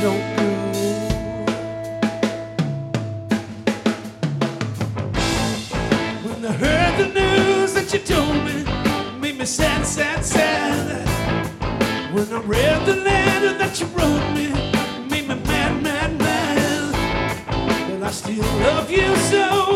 no good. When I heard the news that you told me, it made me sad, sad, sad. When I read the letter that you wrote me, it made me mad, mad, mad. But I still love you so.